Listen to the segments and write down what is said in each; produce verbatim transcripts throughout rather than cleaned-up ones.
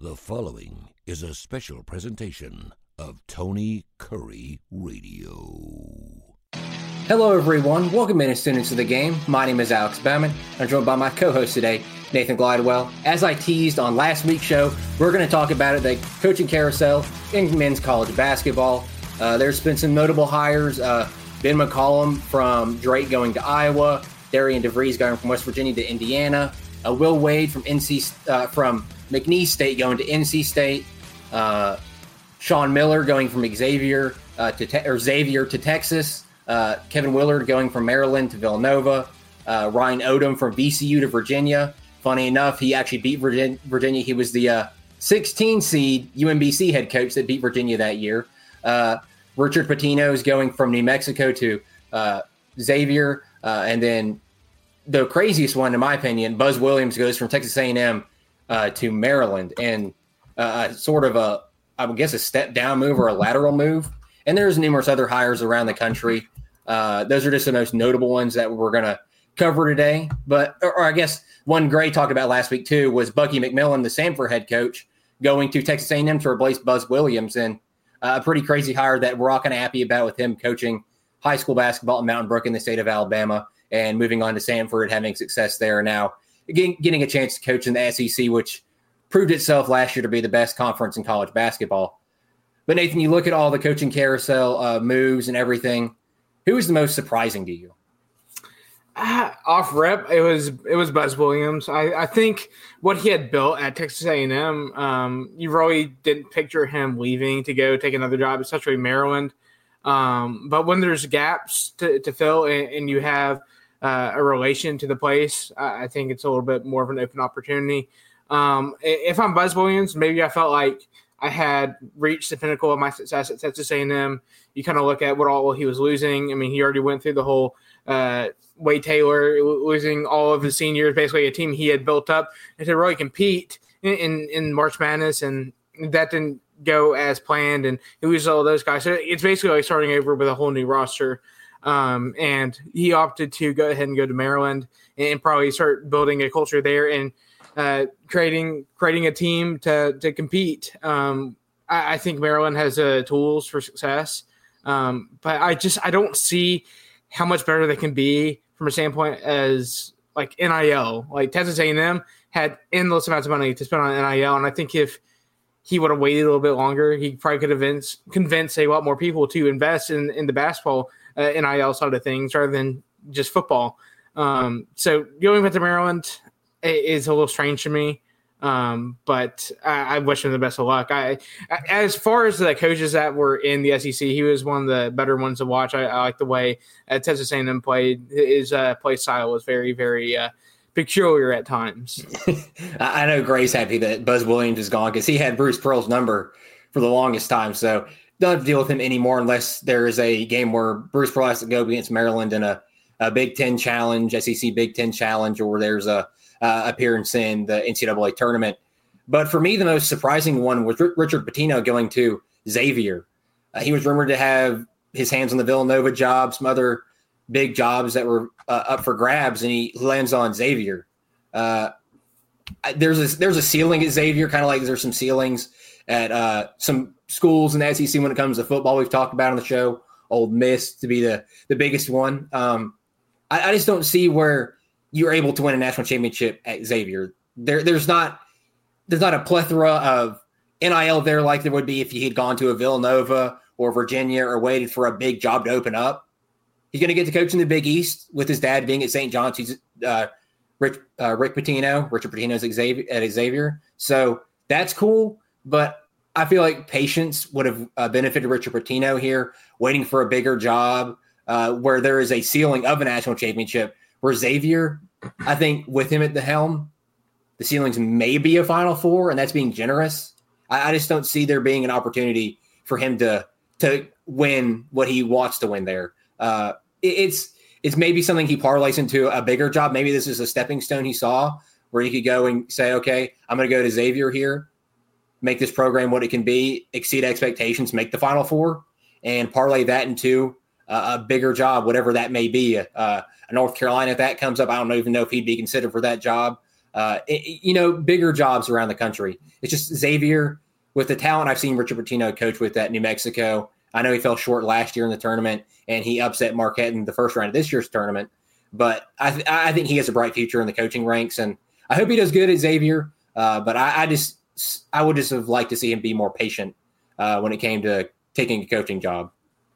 The following is a special presentation of Tony Curry Radio. Hello, everyone. Welcome in, students of the game. My name is Alex Bauman. I'm joined by my co-host today, Nathan Glidewell. As I teased on last week's show, we're going to talk about it, the coaching carousel in men's college basketball. Uh, there's been some notable hires. Uh, Ben McCollum from Drake going to Iowa. Darian DeVries going from West Virginia to Indiana. Uh, Will Wade from N C uh, from McNeese State going to N C State. Uh, Sean Miller going from Xavier uh, to te- or Xavier to Texas. Uh, Kevin Willard going from Maryland to Villanova. Uh, Ryan Odom from V C U to Virginia. Funny enough, he actually beat Virginia. Virginia. He was the uh, sixteen seed U M B C head coach that beat Virginia that year. Uh, Richard Pitino is going from New Mexico to uh, Xavier. Uh, and then the craziest one, in my opinion, Buzz Williams goes from Texas A and M uh, to Maryland. And uh, sort of a, I would guess, a step down move or a lateral move. And there's numerous other hires around the country. Uh, those are just the most notable ones that we're going to cover today. But, or, or I guess one Gray talked about last week too was Bucky McMillan, the Samford head coach, going to Texas A and M to replace Buzz Williams. And uh, a pretty crazy hire that we're all kind of happy about with him coaching high school basketball at Mountain Brook in the state of Alabama and moving on to Samford, having success there now, getting, getting a chance to coach in the S E C, which proved itself last year to be the best conference in college basketball. But Nathan, you look at all the coaching carousel uh, moves and everything. Who was the most surprising to you? Uh, off rep, it was it was Buzz Williams. I, I think what he had built at Texas A and M, um, you really didn't picture him leaving to go take another job, especially Maryland. Um, but when there's gaps to, to fill and, and you have uh, a relation to the place, I, I think it's a little bit more of an open opportunity. Um, if I'm Buzz Williams, maybe I felt like I had reached the pinnacle of my success at Texas A and M. You kind of look at what all he was losing. I mean, he already went through the whole uh, Wade Taylor losing all of his seniors, basically a team he had built up and to really compete in, in, in March Madness, and that didn't go as planned, and he loses all those guys. So it's basically like starting over with a whole new roster. Um, and he opted to go ahead and go to Maryland and probably start building a culture there and uh, creating creating a team to to compete. Um, I, I think Maryland has uh, tools for success, um, but I just I don't see how much better they can be from a standpoint as like N I L. Like Texas A and M had endless amounts of money to spend on N I L, and I think if he would have waited a little bit longer, he probably could have convinced, convinced a lot more people to invest in, in the basketball uh, N I L side of things rather than just football. Um, so going back to Maryland is a little strange to me, um, but I, I wish him the best of luck. I, as far as the coaches that were in the S E C, he was one of the better ones to watch. I, I like the way uh, Texas A and M played. His uh, play style was very, very uh, peculiar at times. I know Gray's happy that Buzz Williams is gone because he had Bruce Pearl's number for the longest time. So don't have to deal with him anymore unless there is a game where Bruce Pearl has to go against Maryland in a, a Big Ten challenge, S E C Big Ten challenge, or there's a uh, appearance in the N C double A tournament. But for me, the most surprising one was R- Richard Pitino going to Xavier. Uh, he was rumored to have his hands on the Villanova job, some other big jobs that were uh, up for grabs, and he lands on Xavier. Uh, there's a, there's a ceiling at Xavier, kind of like there's some ceilings at uh, some schools in the S E C when it comes to football. We've talked about on the show, Ole Miss to be the, the biggest one. Um, I, I just don't see where you're able to win a national championship at Xavier. There, there's not there's not a plethora of N I L there like there would be if you had gone to a Villanova or Virginia or waited for a big job to open up. He's going to get to coach in the Big East with his dad being at Saint John's. He's uh, Rick, uh, Rick Pitino. Richard Pitino's at Xavier, at Xavier. So that's cool, but I feel like patience would have uh, benefited Richard Pitino here, waiting for a bigger job uh, where there is a ceiling of a national championship. Where Xavier, I think with him at the helm, the ceilings may be a Final Four, and that's being generous. I, I just don't see there being an opportunity for him to to win what he wants to win there. Uh, it, it's it's maybe something he parlays into a bigger job. Maybe this is a stepping stone he saw where he could go and say, okay, I'm going to go to Xavier here, make this program what it can be, exceed expectations, make the Final Four, and parlay that into uh, a bigger job, whatever that may be. Uh, North Carolina, if that comes up, I don't even know if he'd be considered for that job. uh, it, you know, bigger jobs around the country. It's just Xavier, with the talent I've seen Richard Pitino coach with at New Mexico. I know he fell short last year in the tournament, and he upset Marquette in the first round of this year's tournament. But I, th- I think he has a bright future in the coaching ranks, and I hope he does good at Xavier. Uh, but I, I just I would just have liked to see him be more patient uh, when it came to taking a coaching job.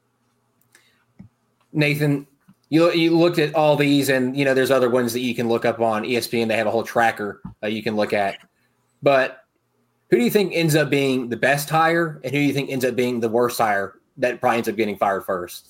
Nathan, you you looked at all these, and you know there's other ones that you can look up on E S P N. They have a whole tracker uh, you can look at. But who do you think ends up being the best hire, and who do you think ends up being the worst hire that probably ends up getting fired first?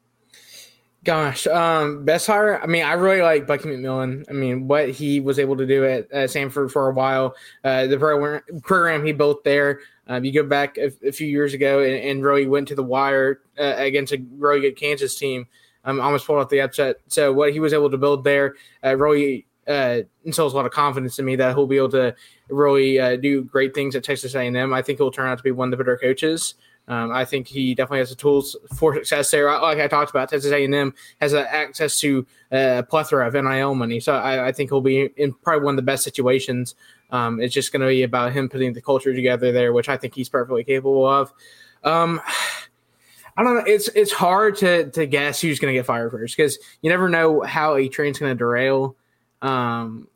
Gosh, um, best hire. I mean, I really like Bucky McMillan. I mean, what he was able to do at uh, Samford for a while, uh, the program, program he built there. Um, you go back a, a few years ago and, and really went to the wire uh, against a really good Kansas team. Um, almost pulled off the upset. So what he was able to build there uh, really uh, instills a lot of confidence in me that he'll be able to really uh, do great things at Texas A and M. I think he'll turn out to be one of the better coaches. Um, I think he definitely has the tools for success there. Like I talked about, Texas A and M has uh, access to uh, a plethora of N I L money. So I, I think he'll be in probably one of the best situations. Um, it's just going to be about him putting the culture together there, which I think he's perfectly capable of. Um, I don't know. It's it's hard to to guess who's going to get fired first because you never know how a train's going to derail. Um,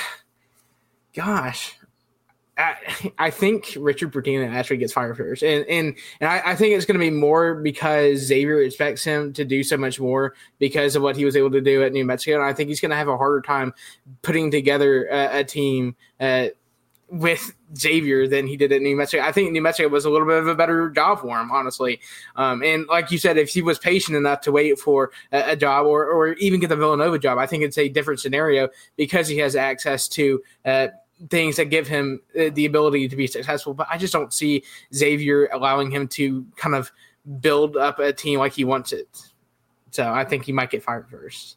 gosh. I, I think Richard Pitino actually gets fired first. And and, and I, I think it's going to be more because Xavier expects him to do so much more because of what he was able to do at New Mexico. And I think he's going to have a harder time putting together a, a team uh, with Xavier than he did at New Mexico. I think New Mexico was a little bit of a better job for him, honestly. Um, and like you said, if he was patient enough to wait for a, a job or, or even get the Villanova job, I think it's a different scenario because he has access to uh, – things that give him the ability to be successful. But I just don't see Xavier allowing him to kind of build up a team like he wants it. So I think he might get fired first.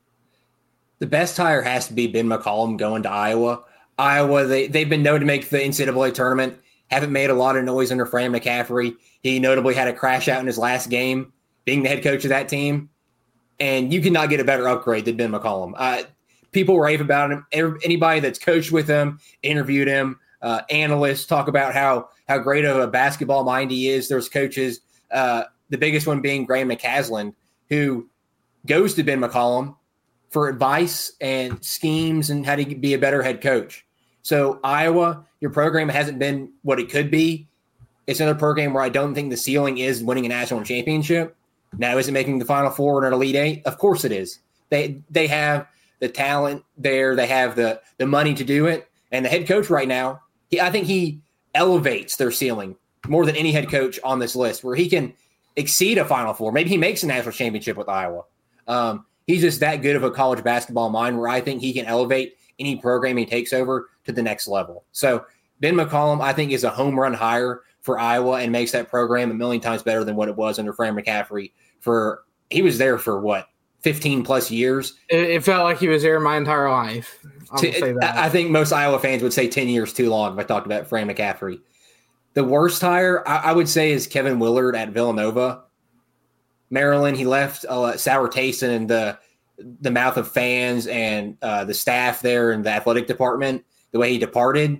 The best hire has to be Ben McCollum going to Iowa. Iowa, they, they've been known to make the N C double A tournament, haven't made a lot of noise under Fran McCaffery. He notably had a crash out in his last game, being the head coach of that team. And you cannot get a better upgrade than Ben McCollum. Uh, People rave about him. Anybody that's coached with him, interviewed him, uh, analysts talk about how how great of a basketball mind he is. There's coaches, uh, the biggest one being Graham McCasland, who goes to Ben McCollum for advice and schemes and how to be a better head coach. So Iowa, your program hasn't been what it could be. It's another program where I don't think the ceiling is winning a national championship. Now, is it making the Final Four or an Elite Eight? Of course it is. They they have the talent there, they have the the money to do it, and the head coach right now, he, I think he elevates their ceiling more than any head coach on this list, where he can exceed a Final Four. Maybe he makes a national championship with Iowa. Um, he's just that good of a college basketball mind, where I think he can elevate any program he takes over to the next level. So Ben McCollum, I think, is a home run hire for Iowa and makes that program a million times better than what it was under Fran McCaffery. For he was there for what? fifteen plus years. It, it felt like he was there my entire life. I'll to, say that. I think most Iowa fans would say ten years too long if I talked about Fran McCaffery. The worst hire, I, I would say, is Kevin Willard at Villanova. Maryland, he left a sour taste in the the mouth of fans and uh, the staff there in the athletic department, the way he departed.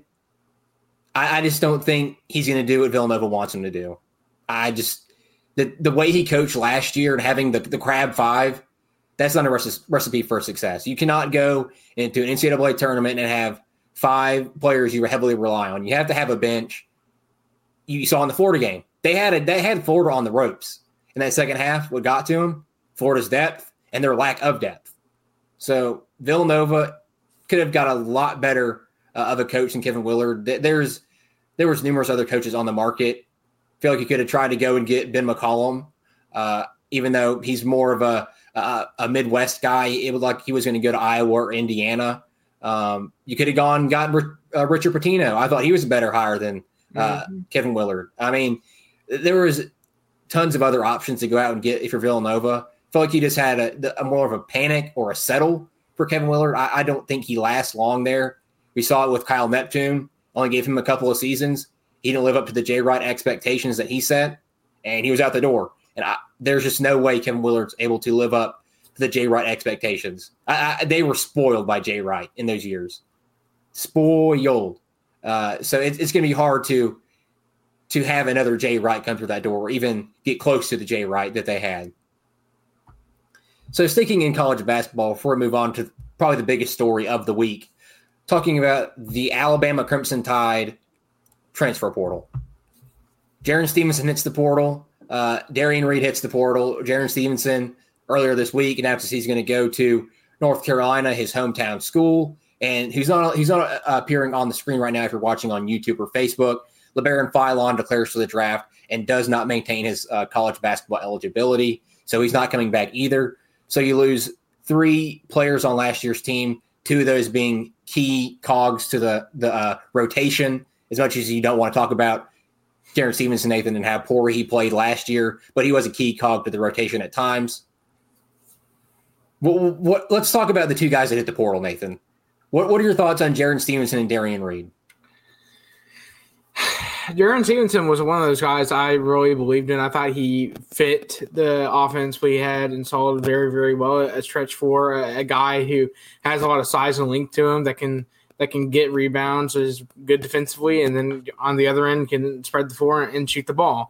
I, I just don't think he's going to do what Villanova wants him to do. I just the the way he coached last year and having the, the crab five, that's not a recipe for success. You cannot go into an N C double A tournament and have five players you heavily rely on. You have to have a bench. You saw in the Florida game, they had a, they had Florida on the ropes in that second half. What got to them? Florida's depth and their lack of depth. So Villanova could have got a lot better uh, of a coach than Kevin Willard. There's there was numerous other coaches on the market. I feel like you could have tried to go and get Ben McCollum, uh, even though he's more of a Uh, a Midwest guy. It was like he was going to go to Iowa or Indiana. Um, you could have gone and gotten uh, Richard Pitino. I thought he was a better hire than uh, mm-hmm. Kevin Willard. I mean, there was tons of other options to go out and get if you're Villanova. I feel like you just had a, a more of a panic or a settle for Kevin Willard. I, I don't think he lasts long there. We saw it with Kyle Neptune. Only gave him a couple of seasons. He didn't live up to the Jay Wright expectations that he set, and he was out the door. And I, there's just no way Kevin Willard's able to live up to the Jay Wright expectations. I, I, they were spoiled by Jay Wright in those years. Spoiled. Uh, so it, it's going to be hard to to have another Jay Wright come through that door or even get close to the Jay Wright that they had. So sticking in college basketball, before we move on to probably the biggest story of the week, talking about the Alabama Crimson Tide transfer portal. Jaron Stevenson hits the portal. Uh, Darian Reed hits the portal. Jaron Stevenson earlier this week announced he's going to go to North Carolina, his hometown school, and he's not he's not uh, appearing on the screen right now if you're watching on YouTube or Facebook. LeBaron Philon declares for the draft and does not maintain his uh, college basketball eligibility, so he's not coming back either. So you lose three players on last year's team, two of those being key cogs to the the uh, rotation. As much as you don't want to talk about Jaron Stevenson, Nathan, and how poor he played last year, but he was a key cog to the rotation at times. What, what, let's talk about the two guys that hit the portal, Nathan. What, what are your thoughts on Jaron Stevenson and Darian Reed? Jaron Stevenson was one of those guys I really believed in. I thought he fit the offense we had installed very, very well. A stretch four, a, a guy who has a lot of size and length to him that can that can get rebounds, is good defensively, and then on the other end can spread the floor and shoot the ball.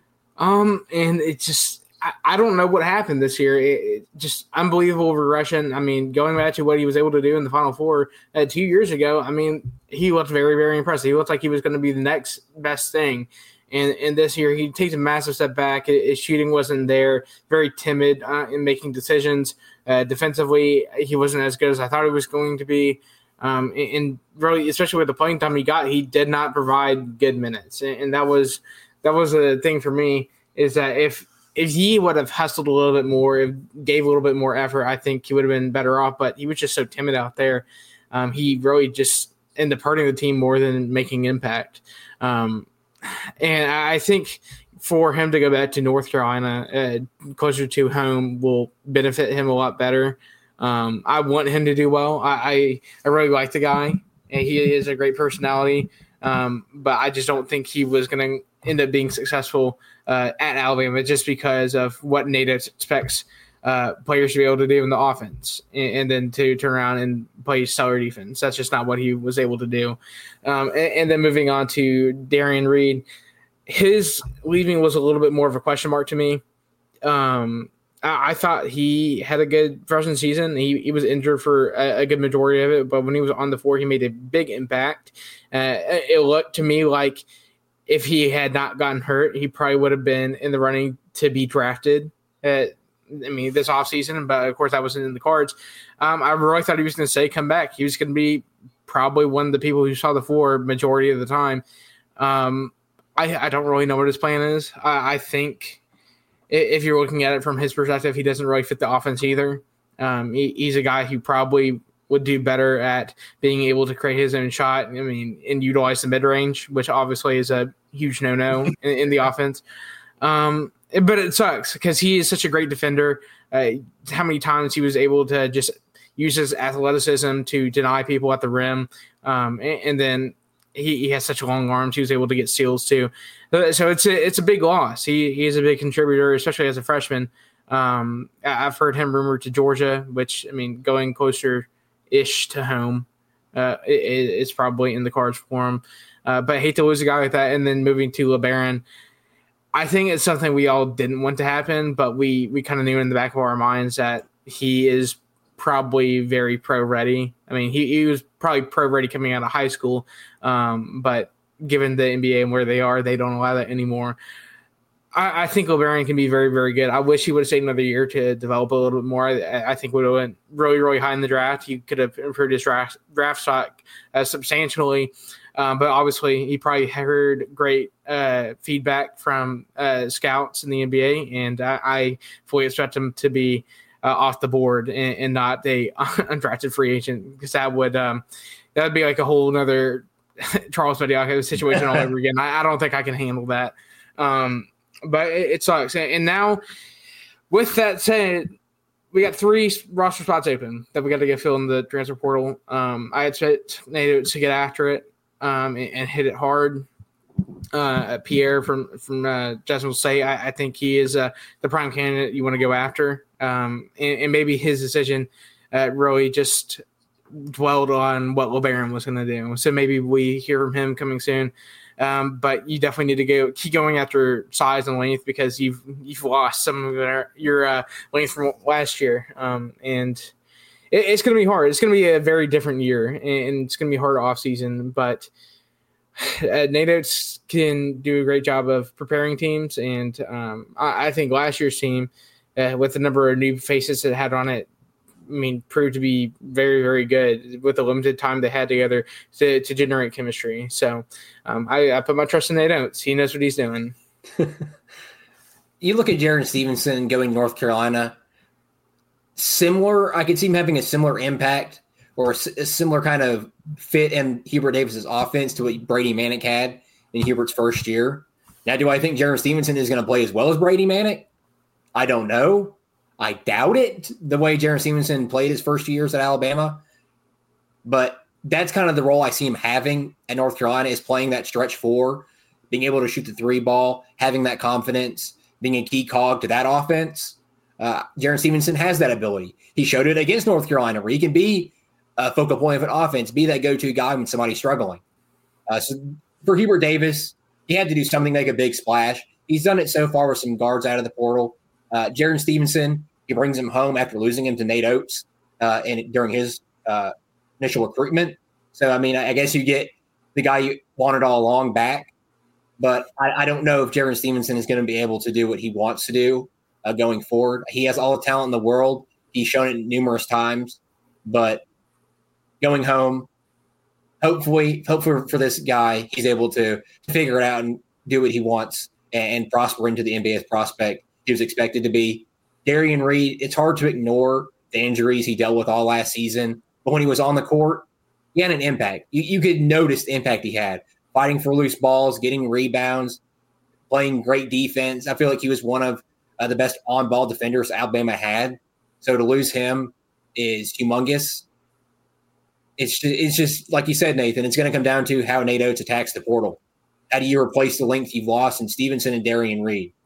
Um, and it just I, I don't know what happened this year. It, it just unbelievable regression. I mean, going back to what he was able to do in the Final Four uh, two years ago, I mean, he looked very, very impressive. He looked like he was going to be the next best thing. And, and this year, he takes a massive step back. His shooting wasn't there, very timid uh, in making decisions. Uh, defensively, he wasn't as good as I thought he was going to be. Um, and, and really, especially with the playing time he got, he did not provide good minutes. And, and that was that was a thing for me, is that if if he would have hustled a little bit more, if gave a little bit more effort, I think he would have been better off. But he was just so timid out there. Um, he really just ended up hurting the team more than making impact. Um, and I think for him to go back to North Carolina, uh, closer to home, will benefit him a lot better. Um, I want him to do well. I, I, I really like the guy, and he is a great personality. Um, but I just don't think he was going to end up being successful uh, at Alabama just because of what Nate expects uh, players to be able to do in the offense, and, and then to turn around and play stellar defense. That's just not what he was able to do. Um, and, and then moving on to Darian Reed, his leaving was a little bit more of a question mark to me. Um, I, I thought he had a good freshman season. He, he was injured for a, a good majority of it, but when he was on the floor, he made a big impact. Uh, it looked to me like if he had not gotten hurt, he probably would have been in the running to be drafted at, I mean, this offseason, but of course that wasn't in the cards. Um, I really thought he was going to say come back. He was going to be probably one of the people who saw the floor majority of the time. Um, I, I don't really know what his plan is. I, I think if you're looking at it from his perspective, he doesn't really fit the offense either. Um, he, he's a guy who probably would do better at being able to create his own shot. I mean, and utilize the mid-range, which obviously is a huge no-no in, in the offense. Um, But it sucks because he is such a great defender. Uh, how many times he was able to just use his athleticism to deny people at the rim. Um, and, and then he, he has such long arms. He was able to get steals too. So it's a, it's a big loss. He, he is a big contributor, especially as a freshman. Um, I've heard him rumored to Georgia, which, I mean, going closer-ish to home uh, is probably in the cards for him. Uh, but I hate to lose a guy like that. And then moving to LeBaron, I think it's something we all didn't want to happen, but we, we kind of knew in the back of our minds that he is probably very pro-ready. I mean, he, he was probably pro-ready coming out of high school, um, but given the N B A and where they are, they don't allow that anymore. I, I think LeBaron can be very, very good. I wish he would have stayed another year to develop a little bit more. I, I think would have went really, really high in the draft. He could have improved his draft, draft stock uh, substantially. Um, but obviously, he probably heard great uh, feedback from uh, scouts in the N B A, and I, I fully expect him to be uh, off the board and, and not a undrafted free agent, because that would um, that would be like a whole other Charles Bediako situation all over again. I, I don't think I can handle that. Um, but it, it sucks. And now, with that said, we got three roster spots open that we got to get filled in the transfer portal. Um, I expect Nate to get after it. Um, and, and hit it hard. Uh, Pierre from from uh, Jacksonville State, I, I think he is uh, the prime candidate you want to go after. Um, and, and maybe his decision uh, really just dwelled on what LeBaron was going to do. So maybe we hear from him coming soon. Um, but you definitely need to go keep going after size and length because you've you've lost some of your, your uh, length from last year. Um, and it, it's going to be hard. It's going to be a very different year, and it's going to be hard off season. But uh, Nate Oates can do a great job of preparing teams, and um, I, I think last year's team, uh, with the number of new faces that had on it, I mean, proved to be very, very good with the limited time they had together to, to generate chemistry. So um, I, I put my trust in Nate Oates. He knows what he's doing. You look at Jaron Stevenson going to North Carolina, similar. I could see him having a similar impact or a, a similar kind of fit in Hubert Davis's offense to what Brady Manick had in Hubert's first year. Now, do I think Jaron Stevenson is going to play as well as Brady Manick? I don't know. I doubt it, the way Jaron Stevenson played his first years at Alabama. But that's kind of the role I see him having at North Carolina, is playing that stretch four, being able to shoot the three ball, having that confidence, being a key cog to that offense. Uh, Jaron Stevenson has that ability. He showed it against North Carolina, where he can be a focal point of an offense, be that go-to guy when somebody's struggling. Uh, so for Hubert Davis, he had to do something like a big splash. He's done it so far with some guards out of the portal. Uh, Jaron Stevenson, he brings him home after losing him to Nate Oates uh, and during his uh, initial recruitment. So, I mean, I guess you get the guy you wanted all along back. But I, I don't know if Jaron Stevenson is going to be able to do what he wants to do uh, going forward. He has all the talent in the world. He's shown it numerous times. But going home, hopefully, hopefully for this guy, he's able to figure it out and do what he wants and, and prosper into the N B A as prospect he was expected to be. Darian Reed, it's hard to ignore the injuries he dealt with all last season. But when he was on the court, he had an impact. You, you could notice the impact he had. Fighting for loose balls, getting rebounds, playing great defense. I feel like he was one of uh, the best on-ball defenders Alabama had. So to lose him is humongous. It's just, it's just like you said, Nathan, it's going to come down to how Nate Oates attacks the portal. How do you replace the length you've lost in Stevenson and Darian Reed?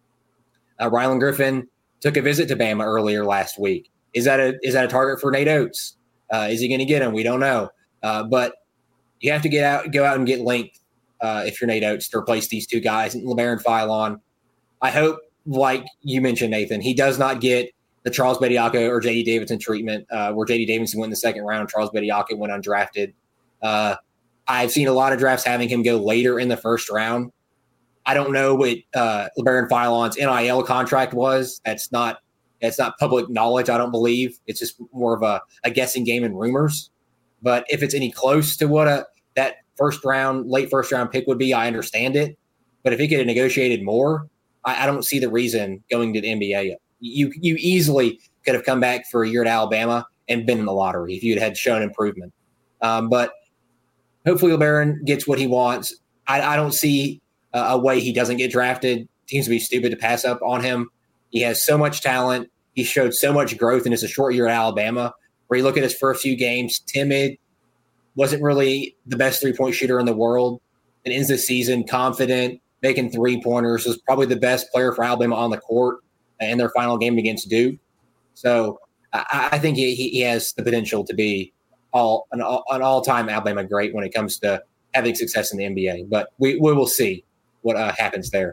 Uh, Rylan Griffin took a visit to Bama earlier last week. Is that a is that a target for Nate Oates? Uh, is he going to get him? We don't know. Uh, but you have to get out, go out and get length uh, if you're Nate Oates to replace these two guys, and LeBaron Philon. I hope, like you mentioned, Nathan, he does not get the Charles Bediako or J D Davidson treatment, uh, where J D Davidson went in the second round, Charles Bediako went undrafted. Uh, I've seen a lot of drafts having him go later in the first round. I don't know what uh, LeBaron Philon's N I L contract was. That's not that's not public knowledge, I don't believe. It's just more of a, a guessing game and rumors. But if it's any close to what a that first round, late first round pick would be, I understand it. But if he could have negotiated more, I, I don't see the reason going to the N B A. You you easily could have come back for a year at Alabama and been in the lottery if you had shown improvement. Um, but hopefully LeBaron gets what he wants. I, I don't see a, a way he doesn't get drafted. Teams would be stupid to pass up on him. He has so much talent. He showed so much growth in just a short year at Alabama, where you look at his first few games, timid, wasn't really the best three-point shooter in the world, and ends the season confident, making three-pointers, was probably the best player for Alabama on the court in their final game against Duke. So I, I think he, he has the potential to be all an, all an all-time Alabama great when it comes to having success in the N B A. But we, we will see what uh, happens there.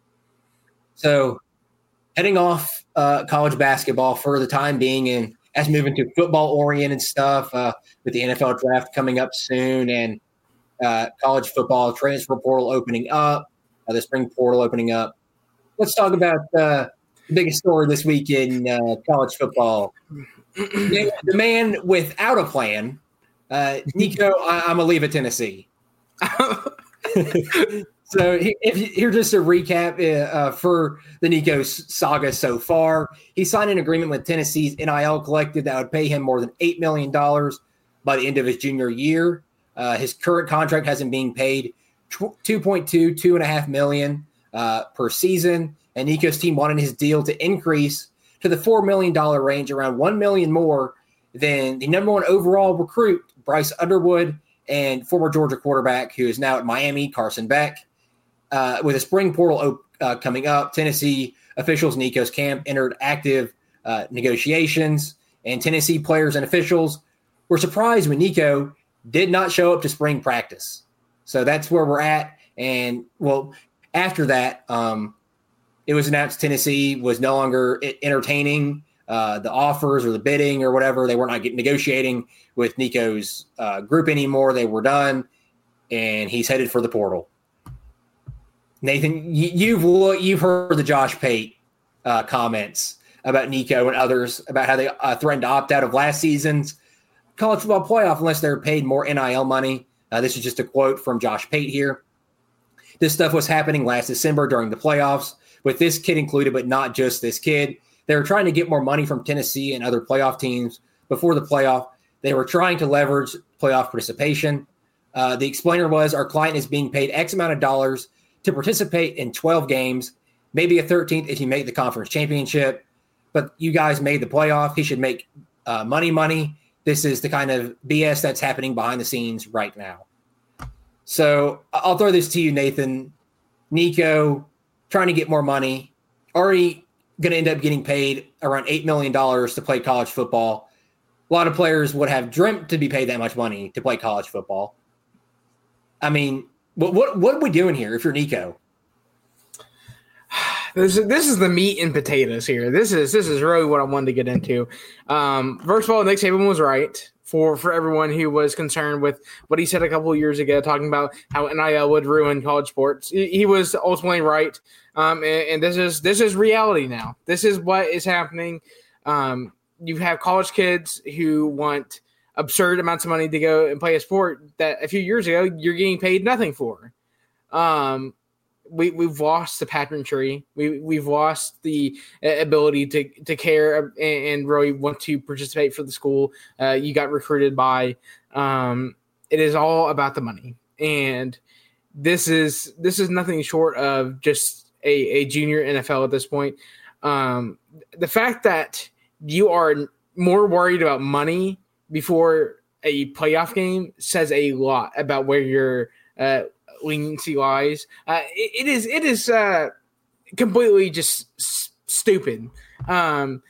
So heading off uh, college basketball for the time being, and as moving to football-oriented stuff uh, with the N F L draft coming up soon and uh, college football transfer portal opening up, uh, the spring portal opening up. Let's talk about uh, the biggest story this week in uh, college football. The man without a plan, uh, Nico, I- I'm going to leave at Tennessee. So if you, here just a recap uh, for the Nico saga so far. He signed an agreement with Tennessee's N I L collective that would pay him more than eight million dollars by the end of his junior year. Uh, his current contract has him being paid two point two, two point five million dollars uh, per season. And Nico's team wanted his deal to increase to the four million dollars range, around one million dollars more than the number one overall recruit, Bryce Underwood, and former Georgia quarterback who is now at Miami, Carson Beck. Uh, with a spring portal op- uh, coming up, Tennessee officials, Nico's camp, entered active uh, negotiations, and Tennessee players and officials were surprised when Nico did not show up to spring practice. So that's where we're at. And, well, after that, um, it was announced Tennessee was no longer entertaining uh, the offers or the bidding or whatever. They were not getting, negotiating with Nico's uh, group anymore. They were done, and he's headed for the portal. Nathan, you, you've you've heard the Josh Pate uh, comments about Nico and others about how they uh, threatened to opt out of last season's college football playoff unless they're paid more N I L money. Uh, this is just a quote from Josh Pate here. This stuff was happening last December during the playoffs, with this kid included, but not just this kid. They were trying to get more money from Tennessee and other playoff teams before the playoff. They were trying to leverage playoff participation. Uh, the explainer was, our client is being paid X amount of dollars to participate in twelve games, maybe a thirteenth if you make the conference championship. But you guys made the playoff. He should make uh, money, money. This is the kind of B S that's happening behind the scenes right now. So I'll throw this to you, Nathan. Nico, trying to get more money, already going to end up getting paid around eight million dollars to play college football. A lot of players would have dreamt to be paid that much money to play college football. I mean, what what, what are we doing here if you're Nico? This is, this is the meat and potatoes here. This is this is really what I wanted to get into. Um, first of all, Nick Saban was right for, for everyone who was concerned with what he said a couple of years ago, talking about how N I L would ruin college sports. He, he was ultimately right, um, and, and this is this is reality now. This is what is happening. Um, you have college kids who want absurd amounts of money to go and play a sport that a few years ago you're getting paid nothing for. Um, We, we've lost the pageantry. We, we've lost the ability to, to care and, and really want to participate for the school uh, you got recruited by. Um, it is all about the money. And this is this is nothing short of just a, a junior N F L at this point. Um, the fact that you are more worried about money before a playoff game says a lot about where your uh, leniency lies. Uh, it, it is it is uh, completely just s- stupid. Um,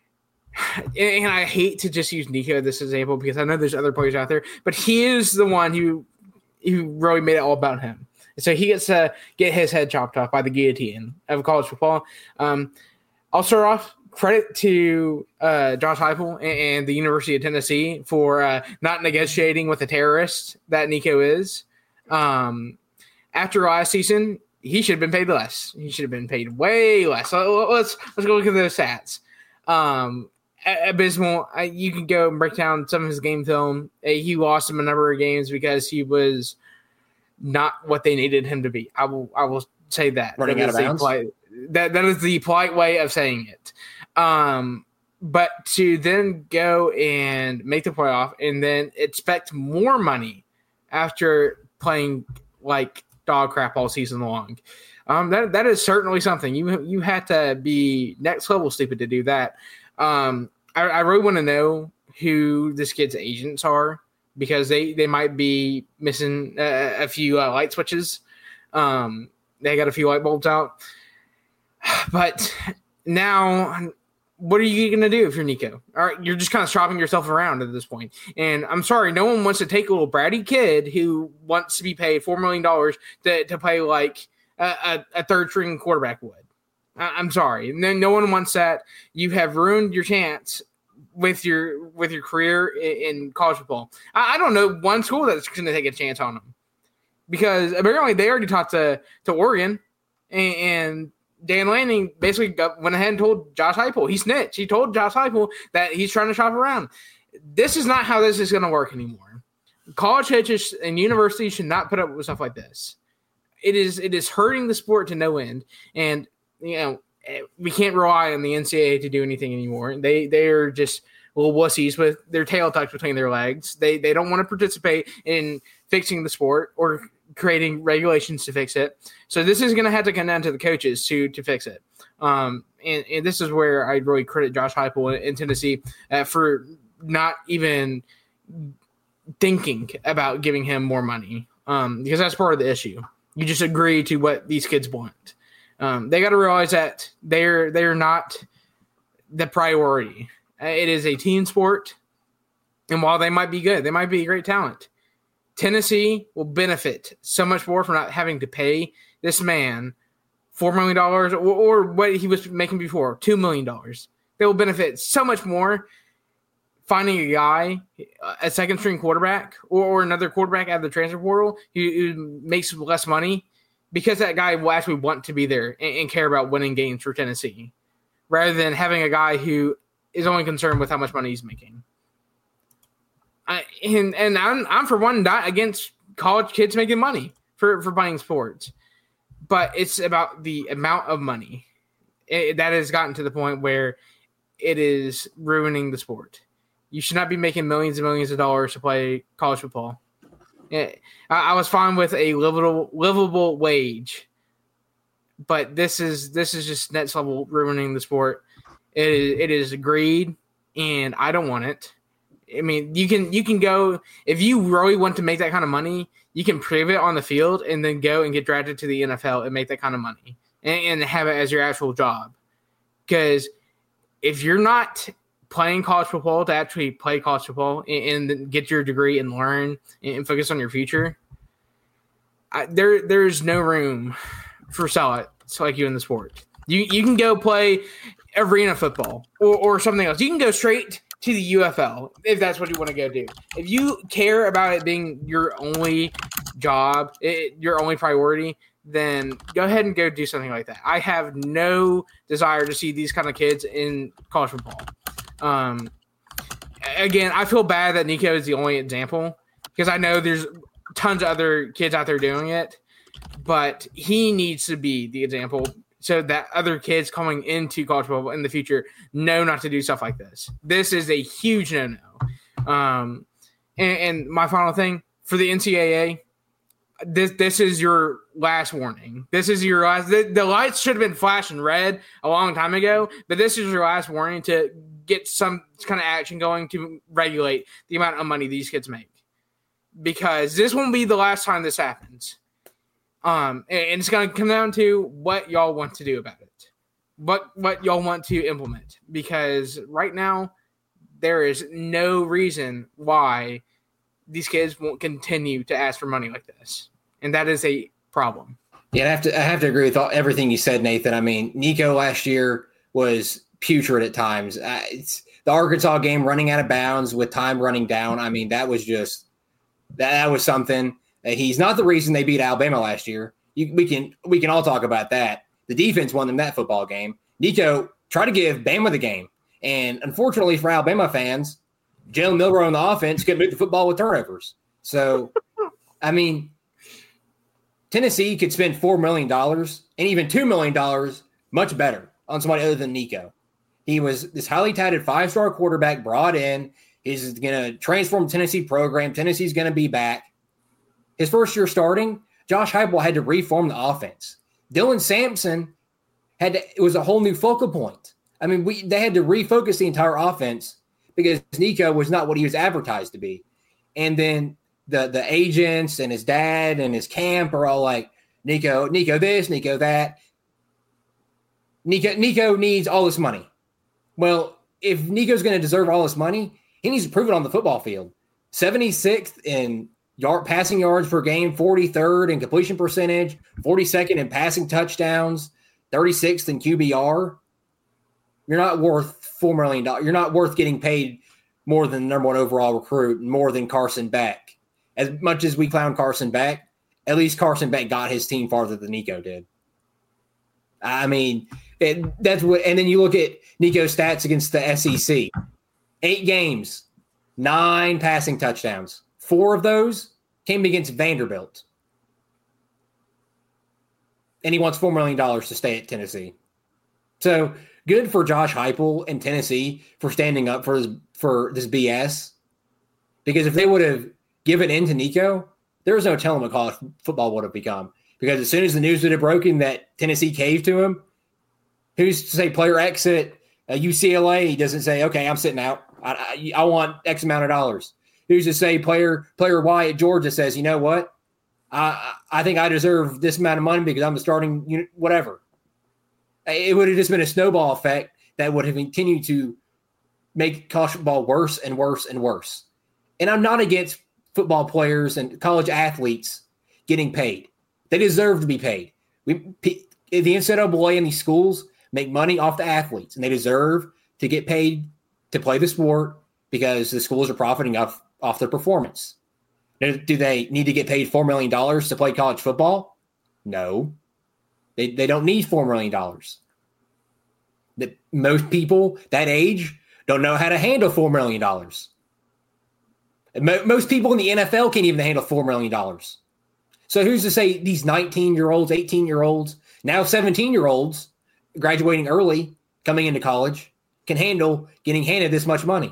and, and I hate to just use Nico as this example because I know there's other players out there, but he is the one who who really made it all about him. So he gets to get his head chopped off by the guillotine of college football. Um, I'll start off. Credit to uh, Josh Heupel and, and the University of Tennessee for uh, not negotiating with a terrorist that Nico is. Um, after last season, he should have been paid less. He should have been paid way less. So let's let's go look at those stats. Um, abysmal. I, you can go and break down some of his game film. He lost him a number of games because he was not what they needed him to be. I will I will say that. Running that out of bounds. Polite, that that is the polite way of saying it. Um, but to then go and make the playoff and then expect more money after playing like dog crap all season long. Um, that that is certainly something. You you had to be next level stupid to do that. Um, I, I really want to know who this kid's agents are because they, they might be missing a, a few uh, light switches. Um, they got a few light bulbs out. But now, what are you going to do if you're Nico? All right, you're just kind of shopping yourself around at this point. And I'm sorry, no one wants to take a little bratty kid who wants to be paid four million dollars to, to play like a, a, a third-string quarterback would. I, I'm sorry. No, no one wants that. You have ruined your chance with your with your career in, in college football. I, I don't know one school that's going to take a chance on him because apparently they already talked to, to Oregon and, and – Dan Lanning basically got, went ahead and told Josh Heupel. He snitched. He told Josh Heupel that he's trying to shop around. This is not how this is going to work anymore. College coaches and universities should not put up with stuff like this. It is it is hurting the sport to no end. And, you know, we can't rely on the N C double A to do anything anymore. They they are just little wussies with their tail tucked between their legs. They they don't want to participate in fixing the sport or creating regulations to fix it. So this is going to have to come down to the coaches to to fix it. Um, and, and this is where I really credit Josh Heupel in, in Tennessee uh, for not even thinking about giving him more money um, because that's part of the issue. You just agree to what these kids want. Um, they got to realize that they're they're not the priority. Uh, it is a team sport. And while they might be good, they might be a great talent, Tennessee will benefit so much more from not having to pay this man four million dollars or, or what he was making before, two million dollars. They will benefit so much more finding a guy, a second string quarterback, or, or another quarterback out of the transfer portal who, who makes less money, because that guy will actually want to be there and, and care about winning games for Tennessee, rather than having a guy who is only concerned with how much money he's making. I, and and I'm, I'm for one, not against college kids making money for, for playing sports, but it's about the amount of money it, that has gotten to the point where it is ruining the sport. You should not be making millions and millions of dollars to play college football. I, I was fine with a livable livable wage, but this is this is just next level ruining the sport. It is, it is greed, and I don't want it. I mean, you can you can go if you really want to make that kind of money, you can prove it on the field and then go and get drafted to the N F L and make that kind of money and, and have it as your actual job. Because if you're not playing college football to actually play college football and, and get your degree and learn and focus on your future, I, there there's no room for sellouts like you in the sport. You you can go play arena football or, or something else. You can go straight to the U F L if that's what you want to go do. If you care about it being your only job, it, your only priority, then go ahead and go do something like that. I have no desire to see these kind of kids in college football. Um, again, I feel bad that Nico is the only example because I know there's tons of other kids out there doing it, but he needs to be the example so that other kids coming into college football in the future know not to do stuff like this. This is a huge no-no. Um, and, and my final thing for the N C double A, this this is your last warning. This is your last. The, the lights should have been flashing red a long time ago, but this is your last warning to get some kind of action going to regulate the amount of money these kids make, because this won't be the last time this happens. Um, and it's going to come down to what y'all want to do about it, what what y'all want to implement, because right now there is no reason why these kids won't continue to ask for money like this, and that is a problem. Yeah, I have to I have to agree with all, everything you said, Nathan. I mean, Nico last year was putrid at times. Uh, it's the Arkansas game running out of bounds with time running down. I mean, that was just that, that was something. Uh, he's not the reason they beat Alabama last year. You, we can we can all talk about that. The defense won them that football game. Nico tried to give Bama the game, and unfortunately for Alabama fans, Jalen Milroe on the offense couldn't move the football with turnovers. So, I mean, Tennessee could spend four million dollars and even two million dollars much better on somebody other than Nico. He was this highly touted five-star quarterback brought in. He's going to transform the Tennessee program. Tennessee's going to be back. His first year starting, Josh Heupel had to reform the offense. Dylan Sampson had to, it was a whole new focal point. I mean, we they had to refocus the entire offense because Nico was not what he was advertised to be. And then the the agents and his dad and his camp are all like, Nico, Nico this, Nico that. Nico, Nico needs all this money. Well, if Nico's going to deserve all this money, he needs to prove it on the football field. seventy-sixth in yard passing yards per game, forty-third in completion percentage, forty-second in passing touchdowns, thirty-sixth in Q B R. You're not worth four million dollars. You're not worth getting paid more than the number one overall recruit, more than Carson Beck. As much as we clown Carson Beck, at least Carson Beck got his team farther than Nico did. I mean, it, that's what. And then you look at Nico's stats against the S E C: eight games, nine passing touchdowns. Four of those came against Vanderbilt, and he wants four million dollars to stay at Tennessee. So good for Josh Heupel and Tennessee for standing up for this, for this B S. Because if they would have given in to Nico, there was no telling what college football would have become. Because as soon as the news would have broken that Tennessee caved to him, who's to say player X at uh, U C L A doesn't say, okay, I'm sitting out. I, I, I want X amount of dollars. Who's to say player player Y at Georgia says, you know what? I I think I deserve this amount of money because I'm the starting unit, whatever. It would have just been a snowball effect that would have continued to make college football worse and worse and worse. And I'm not against football players and college athletes getting paid. They deserve to be paid. We, the N C double A and these schools make money off the athletes, and they deserve to get paid to play the sport because the schools are profiting off, off their performance. Do they need to get paid four million dollars to play college football? No. They, they don't need four million dollars. The, most people that age don't know how to handle four million dollars. Most people in the N F L can't even handle four million dollars. So who's to say these nineteen-year-olds, eighteen-year-olds, now seventeen-year-olds graduating early, coming into college, can handle getting handed this much money?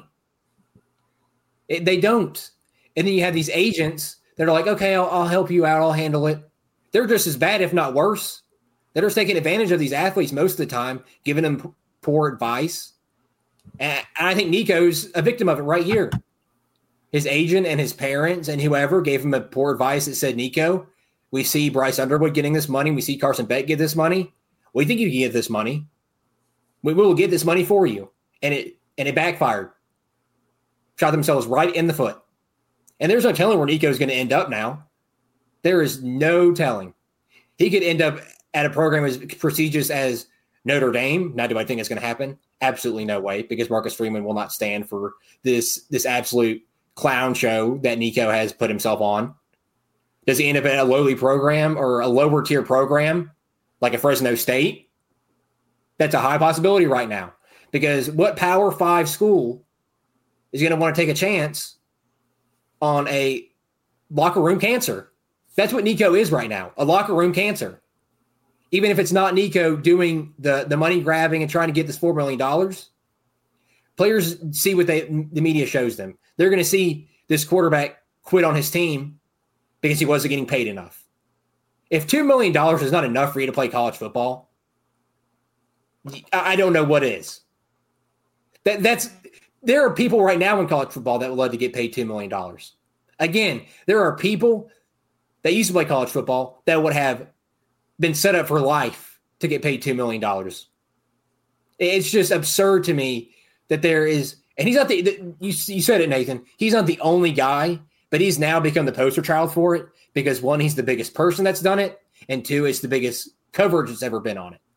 It, they don't. And then you have these agents that are like, okay, I'll, I'll help you out. I'll handle it. They're just as bad, if not worse. They're just taking advantage of these athletes most of the time, giving them p- poor advice. And I think Nico's a victim of it right here. His agent and his parents and whoever gave him a poor advice that said, Nico, we see Bryce Underwood getting this money. We see Carson Beck get this money. We think you can get this money. We will get this money for you. And it and it backfired. Shot themselves right in the foot. And there's no telling where Nico's going to end up now. There is no telling. He could end up at a program as prestigious as Notre Dame. Now, do I think it's going to happen? Absolutely no way, because Marcus Freeman will not stand for this, this absolute clown show that Nico has put himself on. Does he end up at a lowly program or a lower tier program like a Fresno State? That's a high possibility right now, because what Power Five school is going to want to take a chance on a locker room cancer? That's what Nico is right now, a locker room cancer. Even if it's not Nico doing the, the money grabbing and trying to get this four million dollars, players see what they, the media shows them. They're going to see this quarterback quit on his team because he wasn't getting paid enough. If two million dollars is not enough for you to play college football, I don't know what is. That, that's there are people right now in college football that would love to get paid two million dollars. Again, there are people that used to play college football that would have been set up for life to get paid two million dollars. It's just absurd to me that there is, and he's not the, the you, you said it, Nathan, he's not the only guy, but he's now become the poster child for it because, one, he's the biggest person that's done it, and two, it's the biggest coverage that's ever been on it.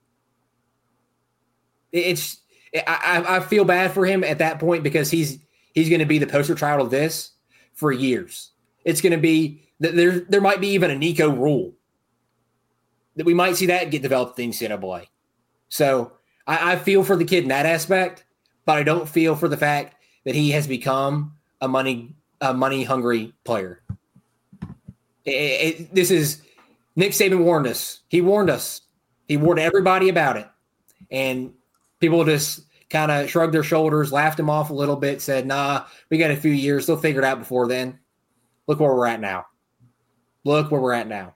It's I, I feel bad for him at that point because he's he's going to be the poster child of this for years. It's going to be there. There might be even a Nico rule that we might see that get developed in the N C double A. So I, I feel for the kid in that aspect, but I don't feel for the fact that he has become a money a money hungry player. It, it, this is Nick Saban warned us. He warned us. He warned everybody about it, and people just kind of shrugged their shoulders, laughed him off a little bit, said, nah, we got a few years. They'll figure it out before then. Look where we're at now. Look where we're at now.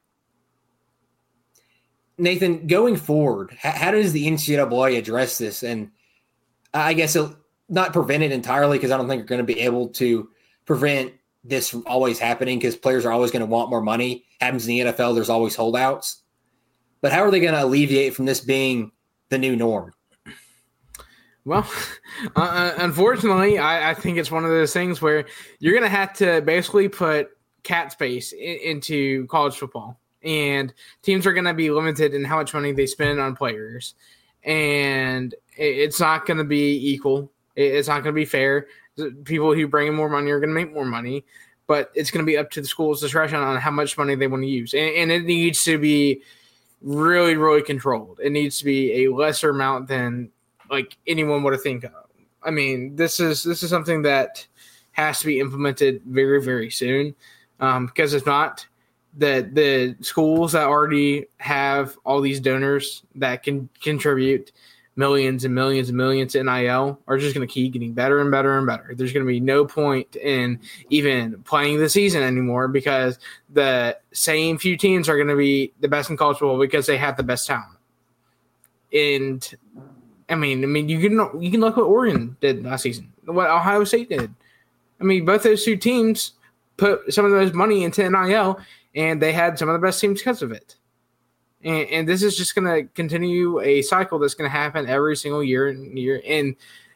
Nathan, going forward, how, how does the N C double A address this? And I guess it'll not prevent it entirely, because I don't think you're going to be able to prevent this from always happening, because players are always going to want more money. Happens in the N F L, there's always holdouts. But how are they going to alleviate from this being the new norm? Well, uh, unfortunately, I, I think it's one of those things where you're going to have to basically put cat space in, into college football. And teams are going to be limited in how much money they spend on players. And it, it's not going to be equal. It, it's not going to be fair. People who bring in more money are going to make more money. But it's going to be up to the school's discretion on how much money they want to use. And, and it needs to be really, really controlled. It needs to be a lesser amount than like anyone would think of. I mean, this is this is something that has to be implemented very, very soon. Um, because if not, the the schools that already have all these donors that can contribute millions and millions and millions to N I L are just going to keep getting better and better and better. There's going to be no point in even playing the season anymore, because the same few teams are going to be the best in college football because they have the best talent. And I mean, I mean, you can you can look what Oregon did last season, what Ohio State did. I mean, both those two teams put some of those money into N I L, and they had some of the best teams because of it. And, and this is just going to continue a cycle that's going to happen every single year and year. And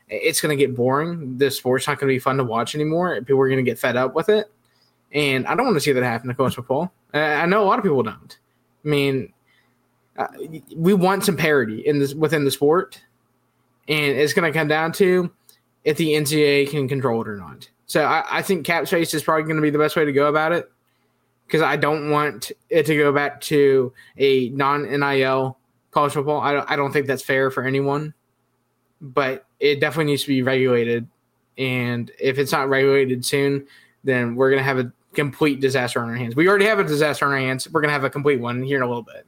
it's going to get boring. The sport's not going to be fun to watch anymore. People are going to get fed up with it. And I don't want to see that happen to college football. I know a lot of people don't. I mean, uh, we want some parity in this within the sport, and it's going to come down to if the N C double A can control it or not. So I, I think cap space is probably going to be the best way to go about it, because I don't want it to go back to a non-N I L college football. I don't, I don't think that's fair for anyone, but it definitely needs to be regulated. And if it's not regulated soon, then we're going to have a complete disaster on our hands. We already have a disaster on our hands. We're going to have a complete one here in a little bit.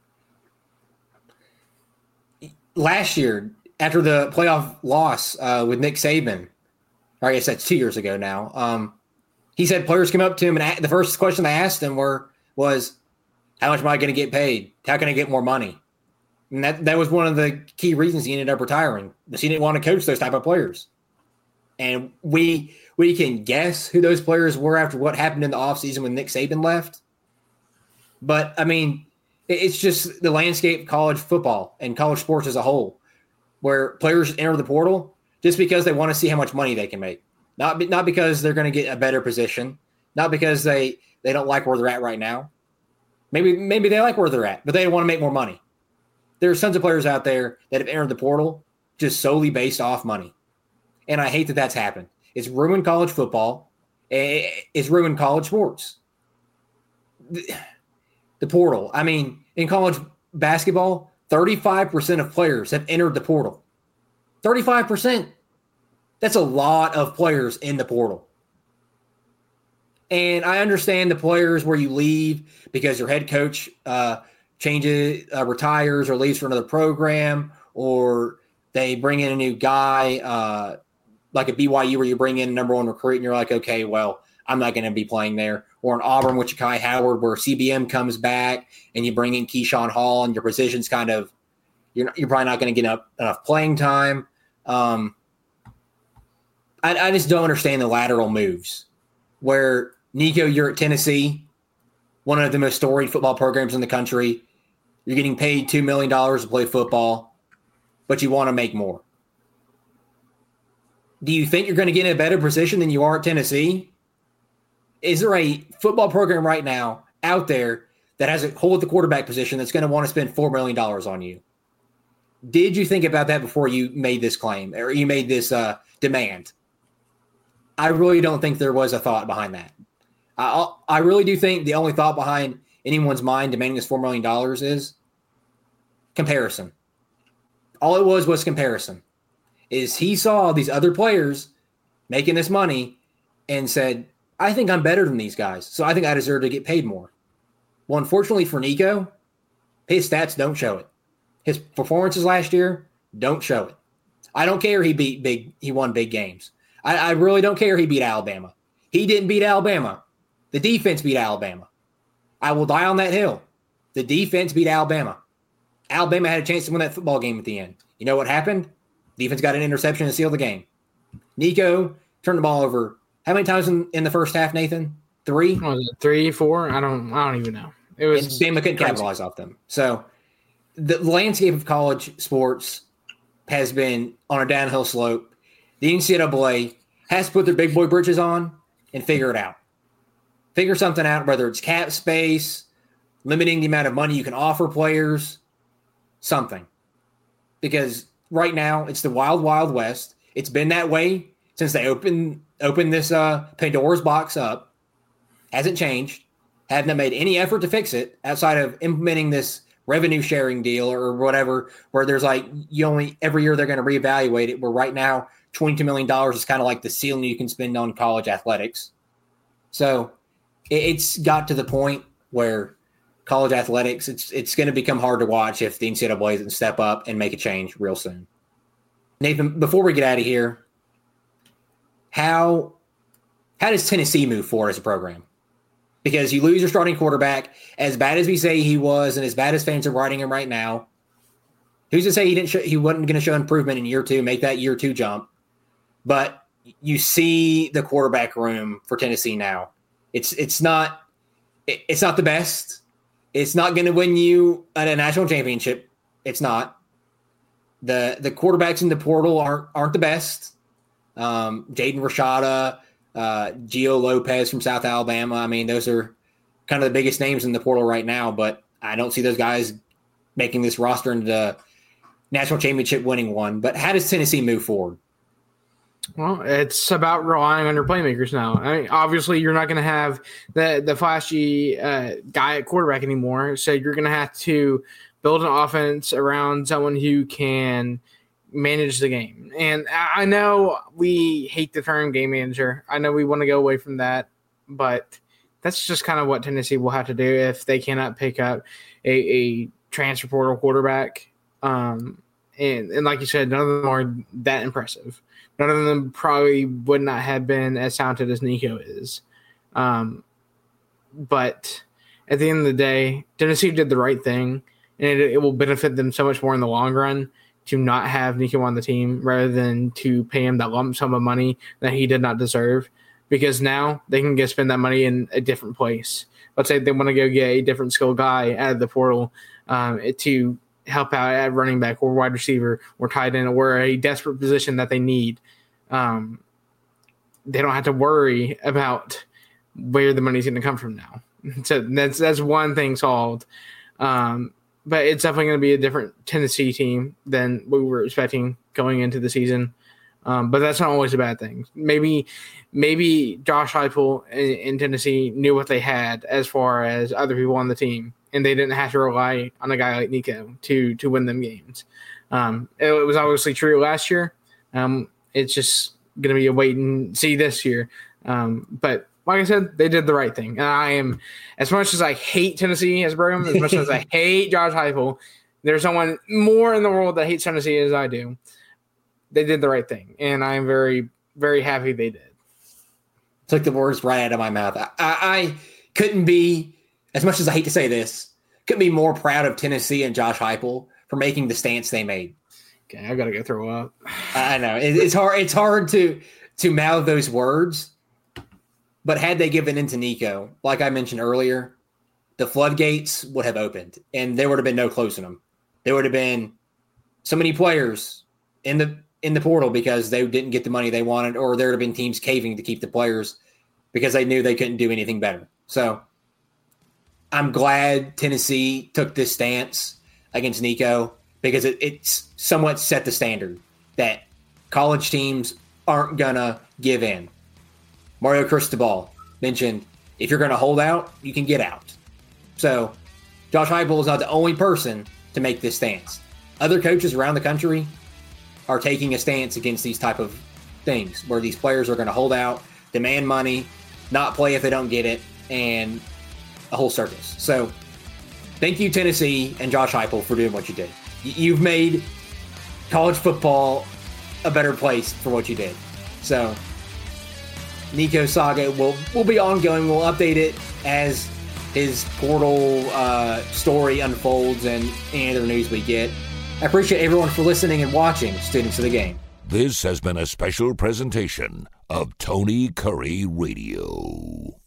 Last year, after the playoff loss uh, with Nick Saban, or I guess that's two years ago now, um, he said players came up to him, and the first question they asked him were, was, how much am I going to get paid? How can I get more money? And that, that was one of the key reasons he ended up retiring, because he didn't want to coach those type of players. And we we can guess who those players were after what happened in the offseason when Nick Saban left. But, I mean, it's just the landscape of college football and college sports as a whole, where players enter the portal just because they want to see how much money they can make. Not, not because they're going to get a better position, not because they, they don't like where they're at right now. Maybe maybe they like where they're at, but they want to make more money. There's tons of players out there that have entered the portal just solely based off money. And I hate that that's happened. It's ruined college football. It's ruined college sports. The portal. I mean, in college basketball, thirty-five percent of players have entered the portal. thirty-five percent. That's a lot of players in the portal. And I understand the players where you leave because your head coach uh, changes, uh, retires, or leaves for another program, or they bring in a new guy, uh, like a B Y U where you bring in a number one recruit and you're like, okay, well, I'm not going to be playing there. Or an Auburn with Ja'Kai Howard where C B M comes back and you bring in Keyshawn Hall and your position's kind of, you're, not, you're probably not going to get enough, enough playing time. Um, I, I just don't understand the lateral moves where, Nico, you're at Tennessee, one of the most storied football programs in the country. You're getting paid two million dollars to play football, but you want to make more. Do you think you're going to get in a better position than you are at Tennessee? Is there a football program right now out there that has a hold the quarterback position that's going to want to spend four million dollars on you? Did you think about that before you made this claim or you made this uh, demand? I really don't think there was a thought behind that. I, I really do think the only thought behind anyone's mind demanding this four million dollars is comparison. All it was was comparison. Is he saw these other players making this money and said, I think I'm better than these guys, so I think I deserve to get paid more. Well, unfortunately for Nico, his stats don't show it. His performances last year don't show it. I don't care he beat big, he won big games. I, I really don't care he beat Alabama. He didn't beat Alabama. The defense beat Alabama. I will die on that hill. The defense beat Alabama. Alabama had a chance to win that football game at the end. You know what happened? Defense got an interception and sealed the game. Nico turned the ball over. How many times in, in the first half, Nathan? Three? What was it, three, four? I don't I don't even know. It was and Bama couldn't capitalize off them. So the landscape of college sports has been on a downhill slope. The N C double A has to put their big boy britches on and figure it out. Figure something out, whether it's cap space, limiting the amount of money you can offer players, something. Because right now, it's the wild, wild west. It's been that way since they opened opened this uh, Pandora's box up. Hasn't changed. Haven't made any effort to fix it outside of implementing this revenue sharing deal or whatever, where there's like, you only, every year they're going to reevaluate it, where right now, twenty-two million dollars is kind of like the ceiling you can spend on college athletics. So it's got to the point where college athletics, it's it's going to become hard to watch if the N C double A doesn't step up and make a change real soon. Nathan, before we get out of here, how how does Tennessee move forward as a program? Because you lose your starting quarterback, as bad as we say he was, and as bad as fans are writing him right now. Who's to say he didn't show, he wasn't going to show improvement in year two, make that year two jump? But you see the quarterback room for Tennessee now. It's it's not it's not the best. It's not going to win you a national championship. It's not. The the quarterbacks in the portal aren't aren't the best. um, Jaden Rashada, uh, Gio Lopez from South Alabama. I mean, those are kind of the biggest names in the portal right now, but I don't see those guys making this roster into the national championship winning one. But how does Tennessee move forward? Well, it's about relying on your playmakers now. I mean, obviously, you're not going to have the the flashy uh, guy at quarterback anymore, so you're going to have to build an offense around someone who can manage the game. And I know we hate the term game manager. I know we want to go away from that, but that's just kind of what Tennessee will have to do if they cannot pick up a, a transfer portal quarterback. Um, and, and like you said, none of them are that impressive. None of them probably would not have been as talented as Nico is. Um, but at the end of the day, Tennessee did the right thing, and it, it will benefit them so much more in the long run to not have Nico on the team rather than to pay him that lump sum of money that he did not deserve, because now they can go spend that money in a different place. Let's say they want to go get a different skill guy out of the portal um, to help out at running back or wide receiver or tight end or a desperate position that they need. Um, they don't have to worry about where the money's going to come from now. So that's that's one thing solved. Um, but it's definitely going to be a different Tennessee team than we were expecting going into the season. Um, but that's not always a bad thing. Maybe maybe Josh Heupel in, in Tennessee knew what they had as far as other people on the team, and they didn't have to rely on a guy like Nico to to win them games. Um, it, it was obviously true last year. Um, it's just going to be a wait and see this year. Um, but like I said, they did the right thing. And I am, as much as I hate Tennessee as a program, as much as I hate Josh Heupel, there's someone more in the world that hates Tennessee as I do. They did the right thing, and I'm very, very happy they did. Took the words right out of my mouth. I, I, I couldn't be, as much as I hate to say this, couldn't be more proud of Tennessee and Josh Heupel for making the stance they made. Okay, I gotta go throw up. I know it, it's hard. It's hard to to mouth those words, but had they given in to Nico, like I mentioned earlier, the floodgates would have opened, and there would have been no closing them. There would have been so many players in the in the portal because they didn't get the money they wanted, or there would have been teams caving to keep the players because they knew they couldn't do anything better. So I'm glad Tennessee took this stance against Nico because it, it's somewhat set the standard that college teams aren't going to give in. Mario Cristobal mentioned, if you're going to hold out, you can get out. So Josh Heupel is not the only person to make this stance. Other coaches around the country are taking a stance against these type of things where these players are going to hold out, demand money, not play if they don't get it, and a whole circus. So thank you, Tennessee and Josh Heupel, for doing what you did. You've made college football a better place for what you did. So Nico saga will, will be ongoing. We'll update it as his portal uh, story unfolds and any other news we get. I appreciate everyone for listening and watching Students of the Game. This has been a special presentation of Tony Curry Radio.